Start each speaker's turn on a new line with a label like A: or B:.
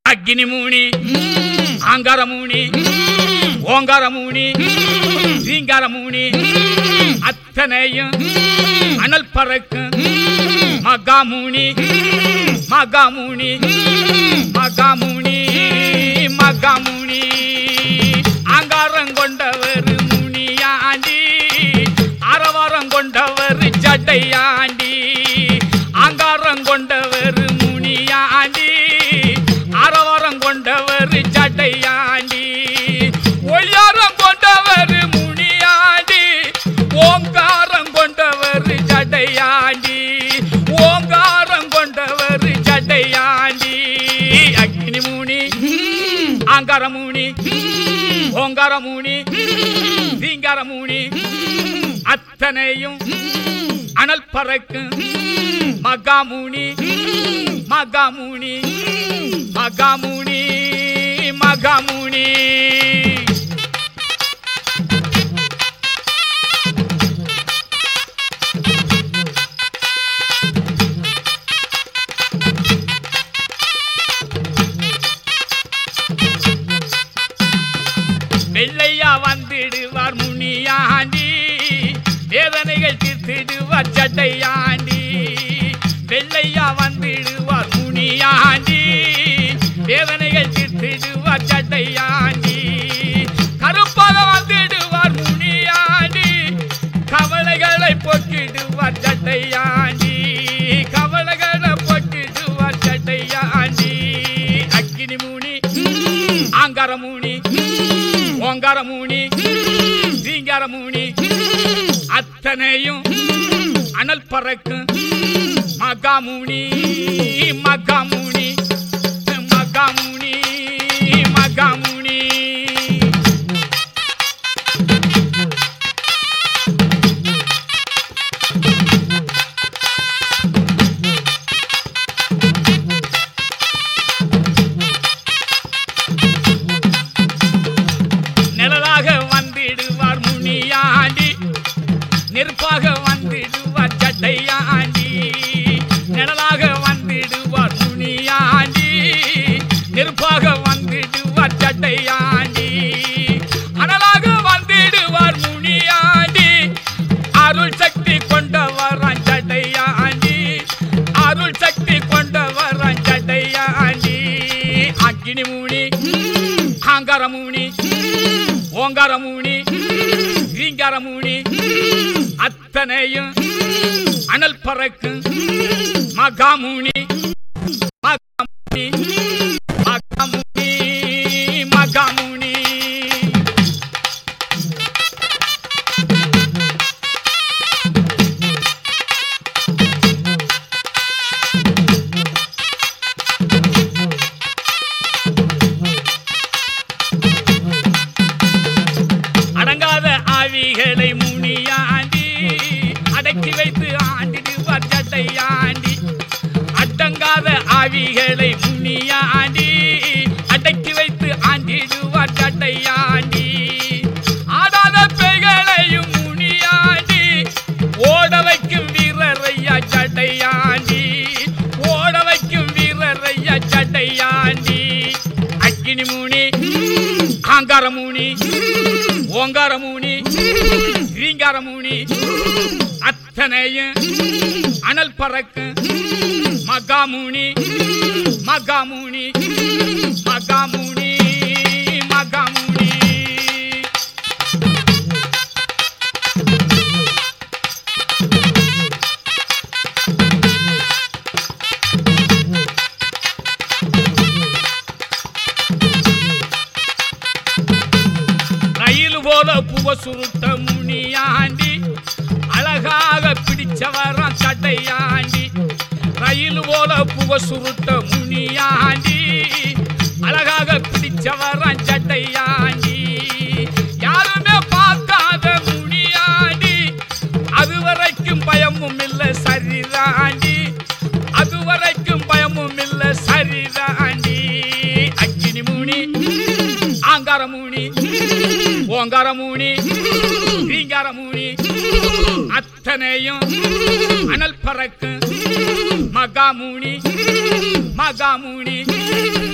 A: அக்னிமூனி, ஆங்காரமூனி, ஓங்காரமூனி, ரீங்காரமூனி, அத்தனையும் அனல் பறக்கும் மகாமூனி, மகாமூனி, மகாமூனி, மகாமூனி. ஆங்காரம் கொண்டவர் முனியாண்டி, ஆரவாரம் கொண்டவர் ஜடையாண்டி. ஆங்காரம் கொண்டவர் முனியாண்டி, ஆரவாரம் கொண்டவர் ஜடையாண்டி. ஒய்யாரம் கொண்டவர் முனியாண்டி, ஓங்காரம் கொண்டவர் ஜடையாண்டி. ஓங்காரம் கொண்டவர் ஜடையாண்டி. அக்னிமூனி, ஆங்காரமூனி, ஓங்காரமூனி, ரீங்காரமூனி, அத்தனையும் அனல் பறக்கும் மகாமூனி, மகாமூனி, மகாமூனி, மகாமூனி. வெள்ளையா வந்திடுவார் முனியாண்டி, வேதனைகள் தீர்த்திடுவார் ஜடையாண்டி. வெள்ளையா வந்திடுவார் முனியாண்டி, வேதனைகள் தீர்த்திடுவார் ஜடையாண்டி. கருப்பாக வந்திடுவார் முனியாண்டி, கவலைகளை போக்கிடுவார் ஜடையாண்டி. கவலைகளை போக்கிடுவார் ஜடையாண்டி. அக்னிமூனி, ஆங்காரமூனி, ஓங்காரமூனி, ரீங்காரமூனி, அத்தனையும் அனல் பறக்கும் மகாமூனி, மகாமூனி, மகாமூனி, மகாமூனி. நிழலாக வந்திடுவார் முனியாண்டி, நெருப்பாக வந்திடுவார் ஜடையாண்டி. நிழலாக வந்திடுவார் முனியாண்டி, நெருப்பாக வந்திடுவார் ஜடையாண்டி. அனலாக வந்திடுவார் முனியாண்டி, அருள் சக்தி கொண்டவர் ஜடையாண்டி. அருள் சக்தி கொண்டவர் ஜடையாண்டி. அக்னிமூனி, ஆங்காரமூனி, ஓங்காரமூனி, ரீங்காரமூனி, அத்தனையும் அனல் பறக்கும் மகாமூனி, மகாமூனி, மகாமூனி, மகாமூனி. அடங்காத ஆவிகளை முனியாண்டி, அடக்கி வைத்து ஆண்டிடுவார் ஜடையாண்டி. அடங்காத ஆவிகளை முனியாண்டி, அடக்கி வைத்து ஆண்டிடுவார் ஜடையாண்டி. ஆடாத பேய்களையும் முனியாண்டி, ஓட வைக்கும் வீரரையா ஜடையாண்டி. ஓட வைக்கும் வீரரையா ஜடையாண்டி. அக்னிமூனி, ஆங்காரமூனி, ஓங்காரமூனி, ரீங்காரமூனி, அத்தனையும் அனல் பறக்கும் மகாமூனி, மகாமூனி, மகாமூனி, மகாமூனி. ரயில் போல புவ சுருட்ட முனியாண்டி, அழகாக பிடிச்சவரான் ஜடையாண்டி. ரயில் போல புவ சுருட்ட முனியாண்டி, அழகாக பிடிச்சவரான் ஜடையாண்டி. யாருமே பார்க்காத முனியாண்டி, அதுவரைக்கும் பயமும் இல்லை சரிதாண்டி. அதுவரைக்கும் பயமும் இல்லை சரிதாண்டி. அக்னிமூனி, ஆங்காரமூனி, ஓங்காரமூனி, ரீங்காரமூனி, அத்தனையும் அனல் பறக்கும் மகாமூனி, மகாமூனி,